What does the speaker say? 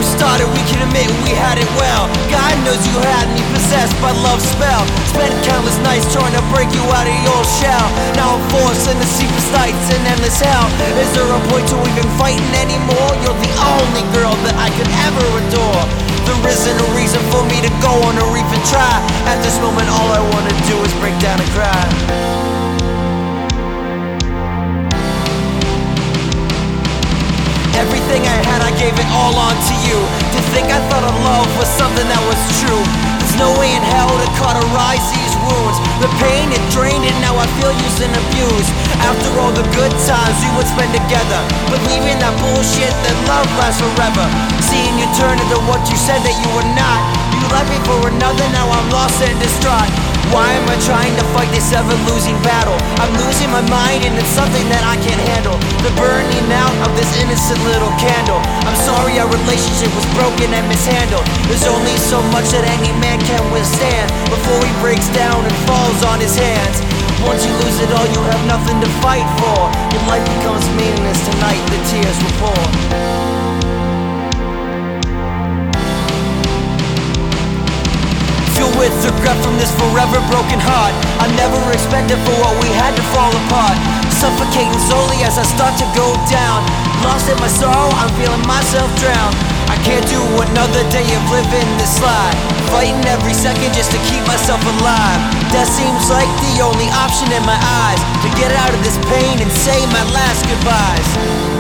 love started, we can admit we had it well. God knows you had me possessed by love's spell. Spent countless nights trying to break you out of your shell. Now I'm forced into sleepless nights and endless hell. Is there a point to even fighting anymore? You're the only girl that I could ever adore. There isn't a reason for me to go on or even try. At this moment all I wanna do is break down and cry. Everything I had, I gave it all on to you. To think I thought of love was something that was true. There's no way in hell to cauterize these wounds. The pain, it drained it, now I feel used and abused. After all the good times we would spend together, believing that bullshit that love lasts forever. Seeing you turn into what you said that you were not. You left me for another, now I'm lost and distraught. Why am I trying to fight this ever-losing battle? I'm losing my mind and it's something that I can't handle. The burning out of this innocent little candle. I'm sorry our relationship was broken and mishandled. There's only so much that any man can withstand before he breaks down and falls on his hands. Once you lose it all, you have nothing to fight for. Your life becomes meaningless tonight, the tears will pour. With regret from this forever broken heart. I never expected for what we had to fall apart. Suffocating slowly as I start to go down. Lost in my sorrow, I'm feeling myself drown. I can't do another day of living this lie. Fighting every second just to keep myself alive. That seems like the only option in my eyes. To get out of this pain and say my last goodbyes.